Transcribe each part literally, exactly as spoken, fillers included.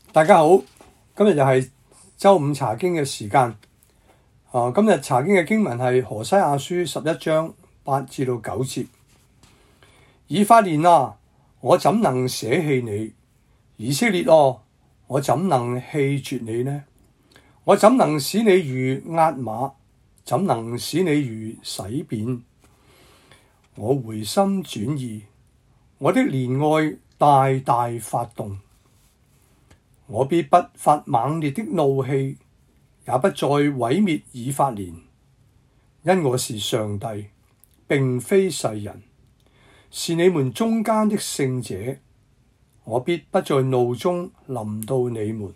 大家好，今日又係周五查經嘅時間。啊，今日查經嘅經文係何西阿書十一章八至到九節。以法蓮啊，我怎能捨棄你？以色列哦，我怎能棄絕你呢？我怎能使你如押瑪？怎能使你如洗扁？我回心轉意，我的憐愛大大發動。我必不發猛烈的怒氣，也不再毀滅以法蓮，因我是上帝，並非世人，是你們中間的聖者。我必不在怒中臨到你們。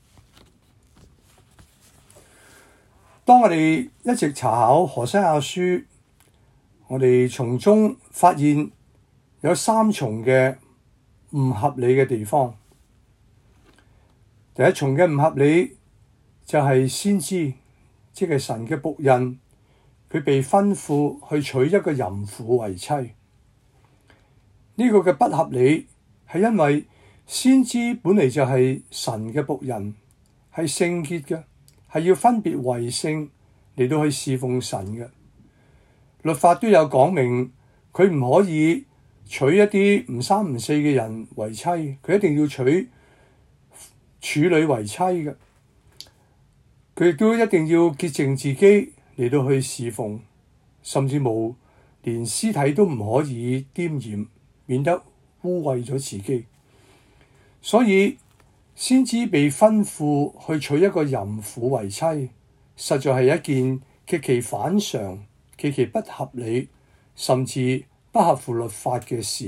當我哋一直查考何西阿書，我哋從中發現有三重嘅唔合理嘅地方。第一重嘅唔合理就係先知，即係神嘅僕人，佢被吩咐去娶一個淫婦為妻。呢個嘅不合理係因為先知本嚟就係神嘅僕人，係聖潔嘅，係要分別為聖嚟到去侍奉神嘅。律法都有講明，佢唔可以娶一啲唔三唔四嘅人為妻，佢一定要娶處女為妻嘅。佢亦都一定要潔淨自己嚟到去侍奉，甚至冇連屍體都唔可以沾染，免得污穢咗自己。所以先知被吩咐去娶一個淫婦為妻，實在係一件極其反常、極其不合理，甚至不合乎律法嘅事。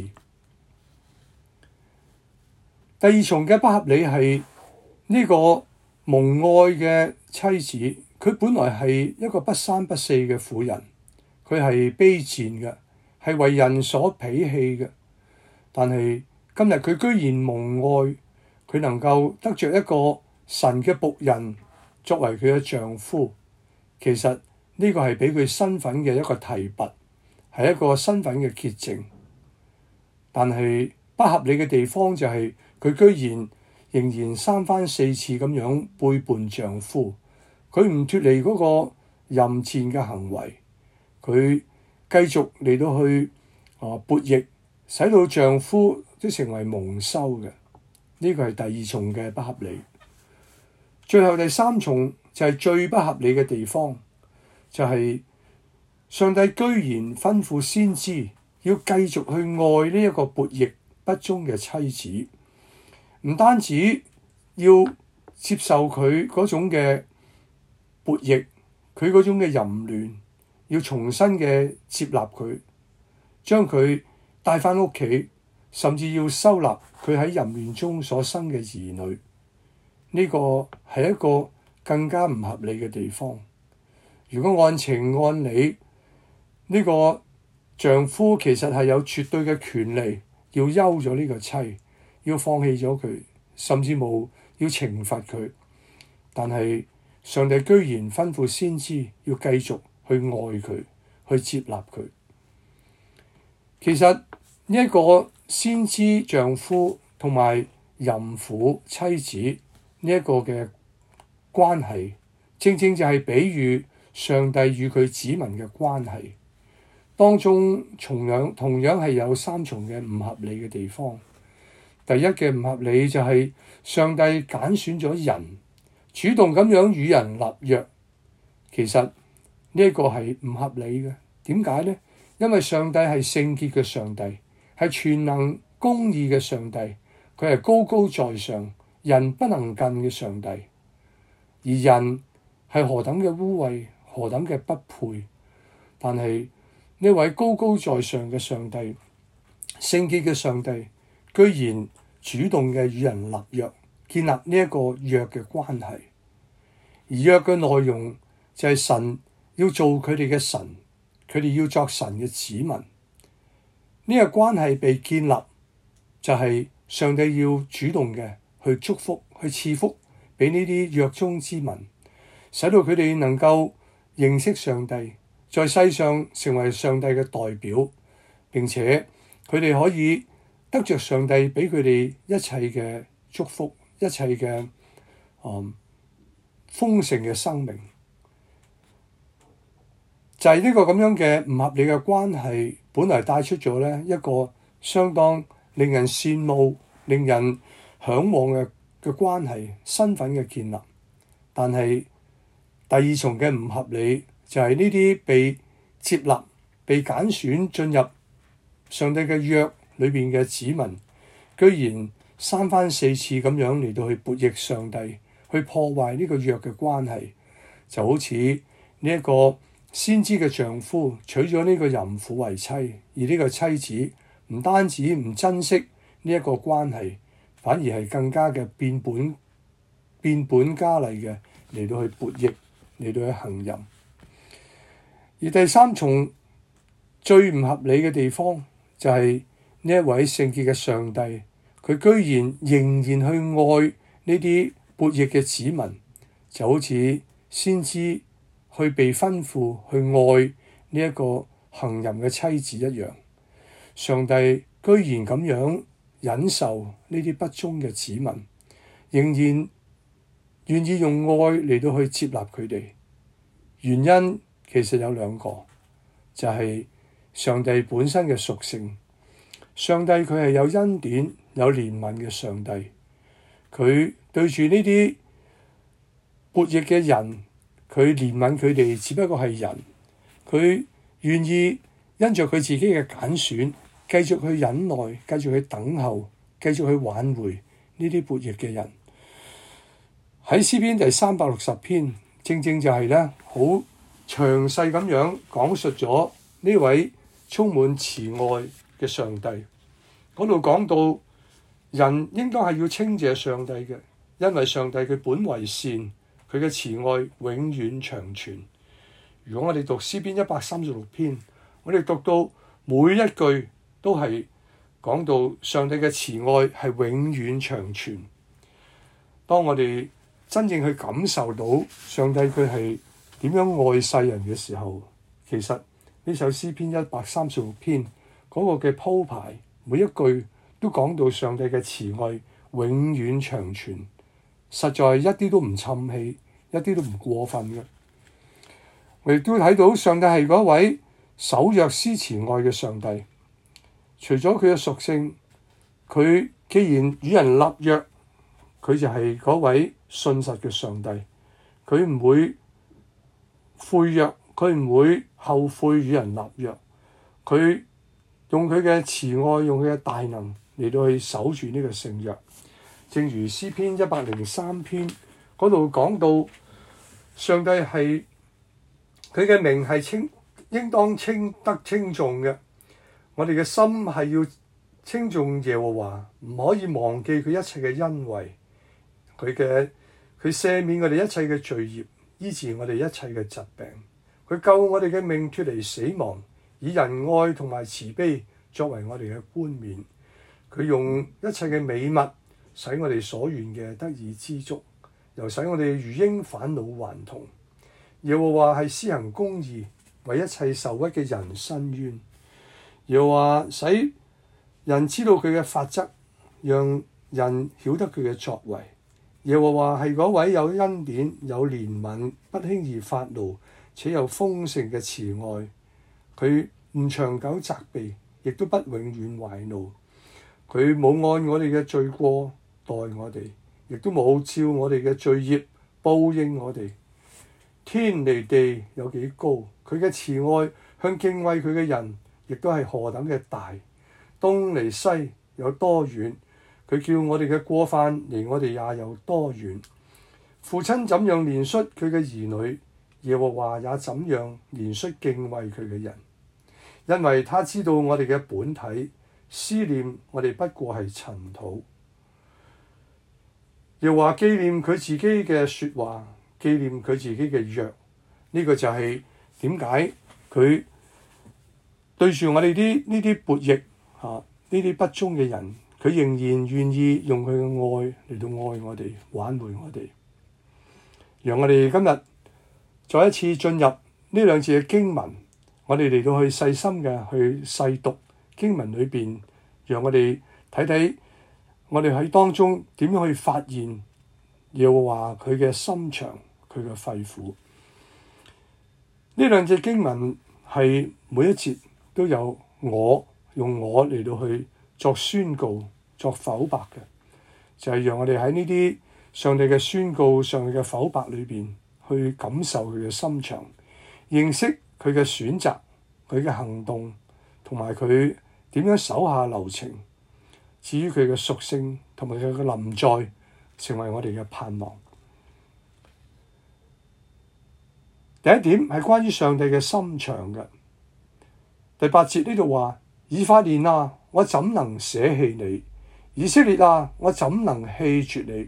第二重嘅不合理係呢個蒙愛嘅妻子，佢本來係一個不三不四嘅婦人，佢係卑賤嘅，係為人所鄙棄嘅。但係今日佢居然蒙愛，佢能夠得着一個神嘅僕人作為佢嘅丈夫，其實呢個係俾佢身份嘅一個提拔，係一個身份嘅潔淨。但係不合理嘅地方就係佢居然仍然三番四次咁樣背叛丈夫，佢唔脫離嗰個淫賤嘅行為，佢繼續嚟到去啊悖逆，使到丈夫都成為蒙羞嘅。呢個係第二重嘅不合理。最後第三重就係最不合理嘅地方，就係上帝居然吩咐先知要繼續去愛呢一個悖逆不忠嘅妻子。唔單止要接受佢嗰種嘅悖逆，佢嗰種嘅淫亂，要重新嘅接納佢，將佢帶返屋企，甚至要收納佢喺淫亂中所生嘅兒女。呢個係一個更加唔合理嘅地方。如果按情按理，呢個丈夫其實係有絕對嘅權利要休咗呢個妻，要放棄咗佢，甚至冇要懲罰佢。但係上帝居然吩咐先知要繼續去愛佢，去接納佢。其實呢一個先知丈夫同埋淫婦妻子呢一個嘅關係，正正就係比喻上帝與佢子民嘅關係。當中同樣同樣係有三重嘅唔合理嘅地方。第一嘅唔合理就係上帝揀選咗人，主動咁樣與人立約。其實呢一個係唔合理嘅。點解呢？因為上帝係聖潔嘅上帝，係全能公義嘅上帝，佢係高高在上，人不能近嘅上帝。而人係何等嘅污穢，何等嘅不配。但係呢位高高在上嘅上帝，聖潔嘅上帝，居然主動嘅與人立約，建立呢一個約嘅關係。而約嘅內容就係神要做佢哋嘅神，佢哋要作神嘅子民。呢個關係被建立，就係上帝要主動嘅去祝福、去賜福俾呢啲約中之民，使到佢哋能夠認識上帝，在世上成為上帝嘅代表，並且佢哋可以得着上帝俾佢哋一切嘅祝福， 一切嘅嗯豐盛嘅生命。就係呢個咁樣嘅唔合理嘅關係，本來帶出咗咧一個相當令人羨慕、令人嚮往嘅嘅關係，身份嘅建立。但係第二重嘅唔合理就係呢啲被接納、被揀選進入上帝嘅約裏邊嘅子民，居然三番四次咁樣嚟到去悖逆上帝，去破壞呢個約嘅關係，就好似呢一個先知嘅丈夫娶咗呢個淫婦為妻，而呢個妻子唔單止唔珍惜呢一個關係，反而係更加嘅變本變本加厲嘅嚟到去悖逆，嚟到去行淫。而第三重最唔合理嘅地方就係呢一位聖潔嘅上帝，佢居然仍然去愛呢啲悖逆嘅子民，就好似先知去被吩咐去愛呢一個行淫嘅妻子一樣。上帝居然咁樣忍受呢啲不忠嘅子民，仍然願意用愛嚟到去接納佢哋。原因其實有兩個，就係上帝本身嘅屬性。上帝佢係有恩典、有憐憫嘅上帝，佢對住呢啲悖逆嘅人，佢憐憫佢哋，只不過係人。佢願意因着佢自己嘅揀選，繼續去忍耐，繼續去等候，繼續去挽回呢啲悖逆嘅人。喺詩篇第三百六十篇，正正就係咧好詳細咁樣講述咗呢位充滿慈愛嘅上帝。嗰度講到人應該係要稱謝上帝嘅，因為上帝佢本為善，佢嘅慈愛永遠長存。如果我哋讀詩篇一百三十六篇，我哋讀到每一句都係講到上帝嘅慈愛係永遠長存。當我哋真正去感受到上帝佢係點樣愛世人嘅時候，其實呢首詩篇一百三十六篇嗰個嘅鋪排，每一句都講到上帝嘅慈愛永遠長存，實在一啲都唔侵氣，一啲都唔過分嘅。我亦都睇到上帝係嗰位守約施慈愛嘅上帝。除咗佢嘅屬性，佢既然與人立約，佢就係嗰位信實嘅上帝。佢唔會悔約，佢唔會後悔與人立約。佢用佢嘅慈愛，用佢嘅大能嚟到去守住呢個聖約。正如詩篇一百零三篇嗰度講到，上帝係佢嘅名係稱應當稱得稱頌嘅。我哋嘅心係要稱頌耶和華，唔可以忘記佢一切嘅恩惠，佢嘅佢赦免我哋一切嘅罪孽，醫治我哋一切嘅疾病，佢救我哋嘅命脫離死亡，以仁愛同埋慈悲作為我哋嘅冠冕。佢用一切嘅美物使我哋所願嘅得以知足，又使我哋如鷹返老還童。耶和華係施行公義，為一切受屈嘅人伸冤。又話使人知道佢嘅法則，讓人曉得佢嘅作為。耶和華係嗰位有恩典、有憐憫、不輕易發怒，且有豐盛嘅慈愛。佢唔長久責備，亦都不永遠懷怒。佢冇按我哋嘅罪過待我哋，亦都冇照我哋嘅罪孽報應我哋。天離地有幾高，佢嘅慈愛向敬畏佢嘅人，亦都係何等嘅大。東離西有多遠，佢叫我哋嘅過犯離我哋也有多遠。父親怎樣憐恤佢嘅兒女，耶和華也怎樣憐恤敬畏佢嘅人，因為他知道我哋嘅本體，思念我哋不過係塵土。耶和華紀念佢自己嘅説話，紀念佢自己嘅約，呢、這個就係點解佢對住我哋啲呢啲悖逆嚇呢啲不忠嘅人，佢仍然願意用佢嘅愛嚟到愛我哋，挽回我哋。讓我哋今日再一次進入呢兩節嘅經文，我哋嚟到去細心嘅去細讀經文裏邊，讓我哋睇睇我哋喺當中點樣去發現耶和華佢嘅心腸、佢嘅肺腑？呢兩隻經文係每一節都有我用我嚟到去作宣告、作否白嘅，就係、是、讓我哋喺呢啲上帝嘅宣告、上帝嘅否白裏邊去感受佢嘅心腸，認識佢嘅選擇、佢嘅行動，同埋佢點樣手下留情。至於佢嘅屬性同埋佢嘅臨在，成為我哋嘅盼望。第一點係關於上帝嘅心腸嘅。第八節呢度話：以法蓮啊，我怎能捨棄你？以色列啊，我怎能棄絕你？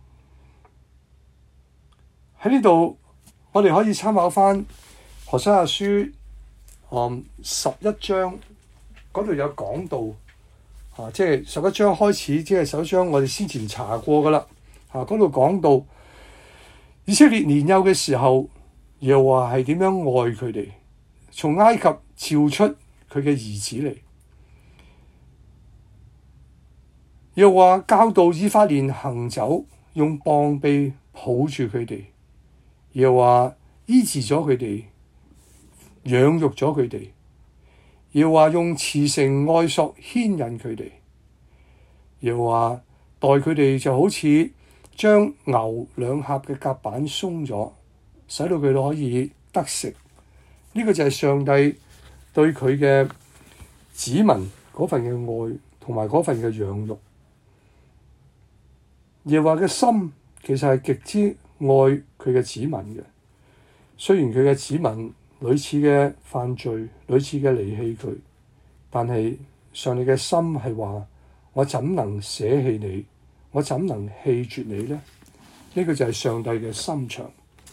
喺呢度，我哋可以參考翻何西阿書嗯十一章嗰度有講到。啊，即係十一章開始，即係十一章我哋先前查過噶啦。啊，嗰度講到以色列年幼嘅時候，又話係點樣愛佢哋，從埃及召出佢嘅兒子嚟，又話教導以法蓮行走，用膀臂抱住佢哋，又話醫治咗佢哋，養育咗佢哋。又話用慈繩愛索牽引佢哋，又話待佢哋就好似將牛兩頰嘅甲板鬆咗，使到佢哋可以得食。呢、這個就係上帝對佢嘅子民嗰份嘅愛同埋嗰份嘅養育。耶和華嘅心其實係極之愛佢嘅子民嘅，雖然佢嘅子民屢次嘅犯罪，屢次嘅離棄佢，但係上帝嘅心係話：我怎能捨棄你？我怎能棄絕你呢？呢、這個就係上帝嘅心腸。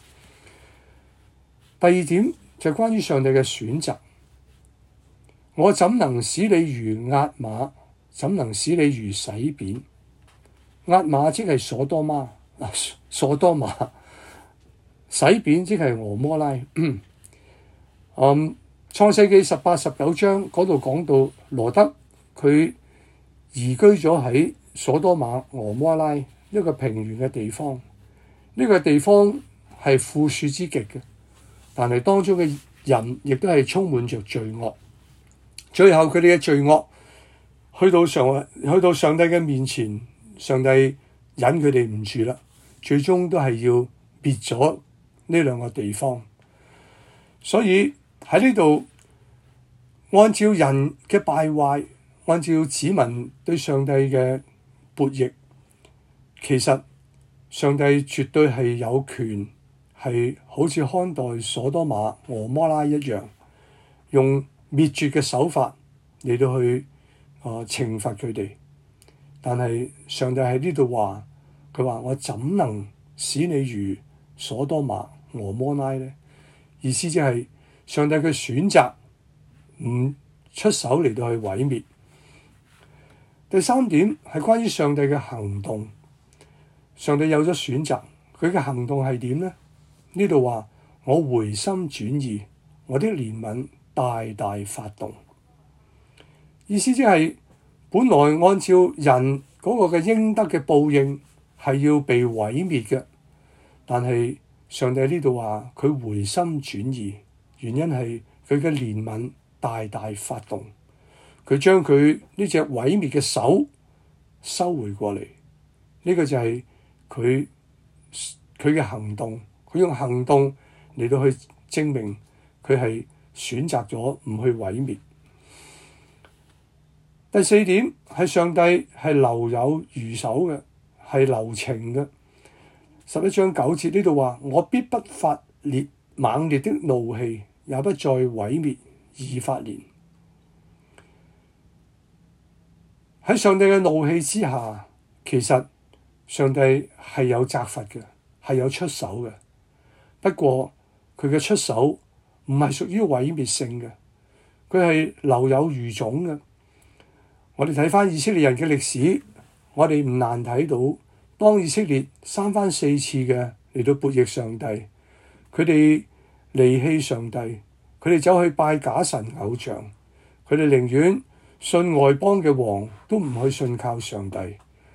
第二點就係關於上帝嘅選擇。我怎能使你如押瑪？怎能使你如洗扁？押瑪即係所多瑪，啊，所多瑪。洗扁即係俄摩拉。嗯，創世記十八、十九章嗰度講到羅德佢移居咗喺所多瑪、俄摩拉一個平原嘅地方。呢、這個地方係富庶之極嘅，但係當中嘅人亦都係充滿着罪惡。最後佢哋嘅罪惡去到上去到上帝嘅面前，上帝忍佢哋唔住啦，最終都係要滅咗呢兩個地方。所以喺呢度，按照人嘅敗壞，按照子民對上帝嘅悖逆，其實上帝絕對係有權，係好似看待所多瑪、俄摩拉一樣，用滅絕嘅手法嚟到去啊、呃、懲罰佢哋。但係上帝喺呢度話，佢話我怎能使你如所多瑪、俄摩拉呢？意思即係上帝佢選擇唔出手嚟到去毀滅。第三點係關於上帝嘅行動。上帝有咗選擇，佢嘅行動係點呢？呢度話我回心轉意，我的憐憫大大發動。意思即係本來按照人嗰個嘅應得嘅報應係要被毀滅嘅，但係上帝呢度話佢回心轉意，原因係佢嘅憐憫大大發動，佢將佢呢隻毀滅嘅手收回過嚟。呢、這個就係佢佢嘅行動，佢用行動嚟到去證明佢係選擇咗唔去毀滅。第四點係上帝係留有餘手嘅，係留情嘅。十一章九節呢度話：我必不發烈猛烈的怒氣，也不再毀滅以法蓮。喺上帝嘅怒氣之下，其實上帝係有責罰嘅，係有出手嘅。不過佢嘅出手唔係屬於毀滅性嘅，佢係留有餘種嘅。我哋睇返以色列人嘅歷史，我哋唔難睇到，當以色列三番四次嘅嚟到悖逆上帝，佢哋離棄上帝，佢哋走去拜假神偶像，佢哋寧願信外邦嘅王，都唔去信靠上帝。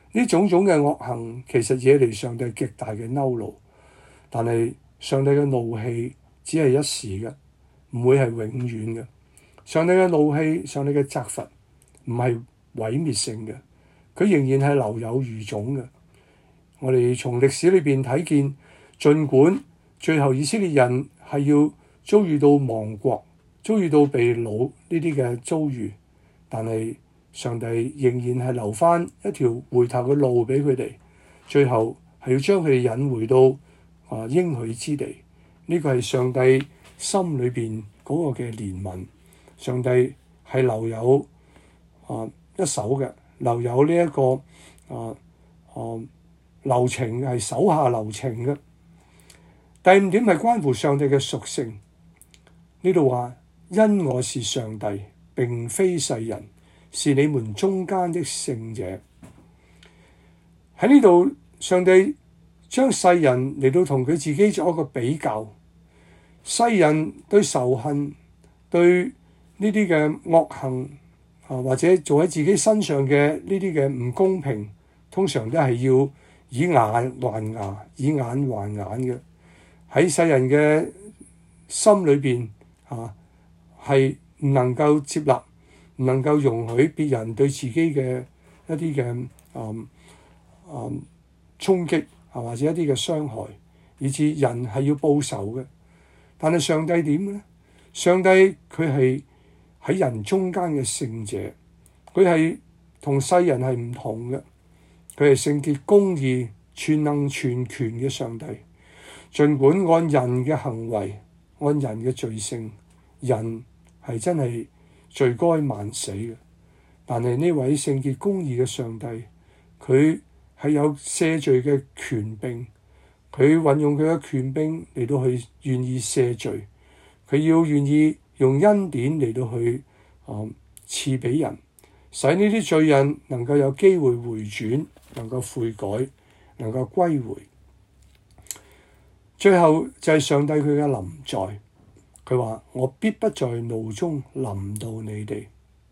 呢種種嘅惡行其實惹嚟上帝極大嘅嬲怒，但係上帝嘅怒氣只係一時嘅，唔會係永遠嘅。上帝嘅怒氣，上帝嘅責罰唔係毀滅性嘅，佢仍然係留有餘種嘅。我哋從歷史裏邊睇見，儘管最後以色列人係要遭遇到亡國、遭遇到被擄呢啲嘅遭遇，但係上帝仍然係留翻一條回頭嘅路俾佢哋，最後係要將佢哋引回到啊應許之地。呢、這個係上帝心裏邊嗰個嘅憐憫。上帝係留有啊一手嘅，留有呢、這、一個啊啊留情，係手下留情嘅。第五點係關乎上帝嘅屬性。呢度話，因我是上帝，並非世人，是你們中間的聖者。喺呢度，上帝將世人嚟到同佢自己做一個比較。世人對仇恨、對呢啲嘅惡行啊，或者做喺自己身上嘅呢啲嘅唔公平，通常都係要以眼還牙、以眼還眼嘅。喺世人嘅心裏邊啊，係唔能夠接納，唔能夠容許別人對自己嘅一啲嘅嗯嗯衝擊啊，或者一啲嘅傷害，以致人係要報仇嘅。但係上帝點嘅咧？上帝佢係喺人中間嘅聖者，佢係同世人係唔同嘅。佢係聖潔、公義、全能、全權嘅上帝。儘管按人嘅行為，按人嘅罪性，人係真係罪該萬死嘅。但係呢位聖潔公義嘅上帝，佢係有赦罪嘅權柄，佢運用佢嘅權柄嚟到去願意赦罪，佢要願意用恩典嚟到去啊賜俾人，使呢啲罪人能夠有機會回轉，能夠悔改，能夠歸回。最後就係上帝佢嘅臨在，佢話我必不在怒中臨到你哋。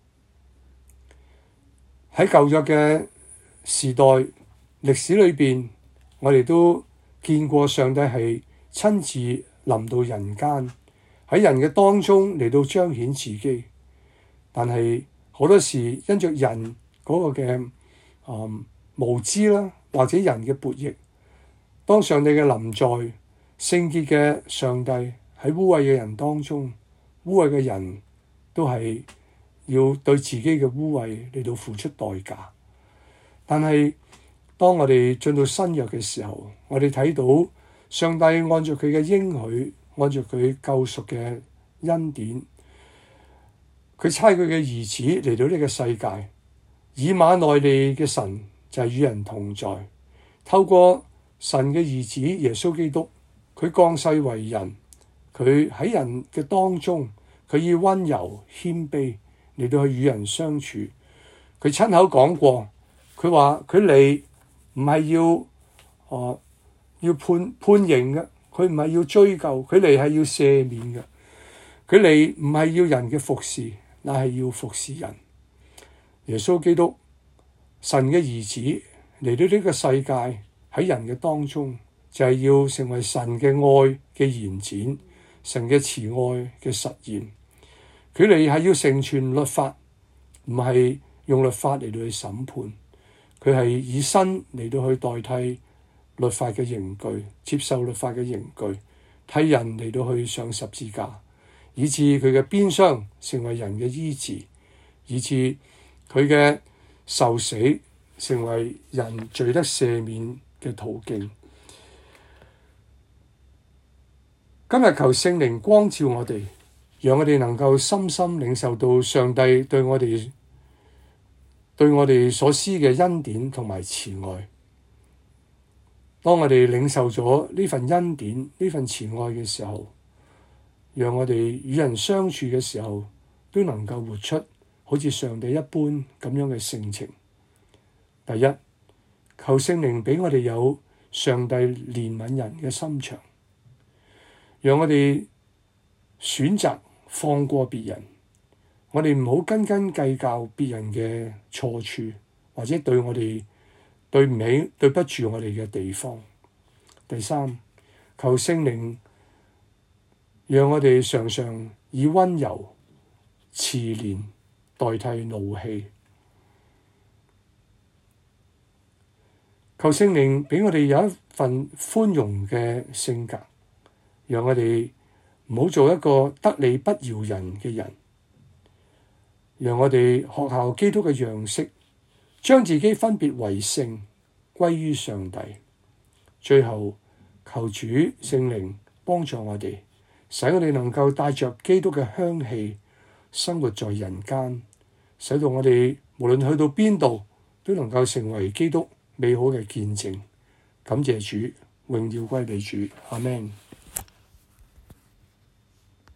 喺舊約嘅時代歷史裏邊，我哋都見過上帝係親自臨到人間，喺人嘅當中嚟到彰顯自己。但係好多時因着人嗰個嘅、嗯、無知啦，或者人嘅悖逆，當上帝嘅臨在，聖潔嘅上帝喺污穢嘅人當中，污穢嘅人都係要對自己嘅污穢嚟到付出代價。但係當我哋進到新約嘅時候，我哋睇到上帝按照佢嘅應許，按照佢救贖嘅恩典，佢差佢嘅兒子嚟到呢個世界，以馬內利嘅神就係與人同在，透過神嘅兒子耶穌基督，佢降世為人，佢喺人嘅當中，佢以溫柔謙卑嚟到去與人相處。佢親口講過，佢話佢嚟唔係要啊、呃、要判判刑嘅，佢唔係要追究，佢嚟係要赦免嘅。佢嚟唔係要人嘅服侍，乃係要服侍人。耶穌基督，神嘅兒子嚟到呢個世界喺人嘅當中，就係要成為神嘅愛嘅延展，神嘅慈愛嘅實現。佢嚟係要成全律法，唔係用律法嚟到去審判。佢係以身嚟到去代替律法嘅刑具，接受律法嘅刑具，替人嚟到去上十字架，以致佢嘅鞭傷成為人嘅醫治，以致佢嘅受死成為人罪得赦免嘅途徑。今日求聖靈光照我哋，讓我哋能夠深深領受到上帝對我哋對我哋所施嘅恩典同埋慈愛。當我哋領受咗呢份恩典、呢份慈愛嘅時候，讓我哋與人相處嘅時候都能夠活出好似上帝一般咁樣嘅性情。第一，求聖靈俾我哋有上帝憐憫人嘅心腸，讓我哋選擇放過別人，我哋唔好斤斤計較別人嘅錯處，或者對我哋對唔起、對不住我哋嘅地方。第三，求聖靈讓我哋常常以溫柔、慈憐代替怒氣。求聖靈俾我哋有一份寬容嘅性格，讓我哋唔好做一個得理不饒人嘅人，讓我哋學效基督嘅樣式，將自己分別為聖，歸於上帝。最後，求主聖靈幫助我哋，使我哋能夠帶着基督嘅香氣生活在人間，使到我哋無論去到邊度都能夠成為基督美好嘅見證。感謝主，榮耀歸俾主，阿們。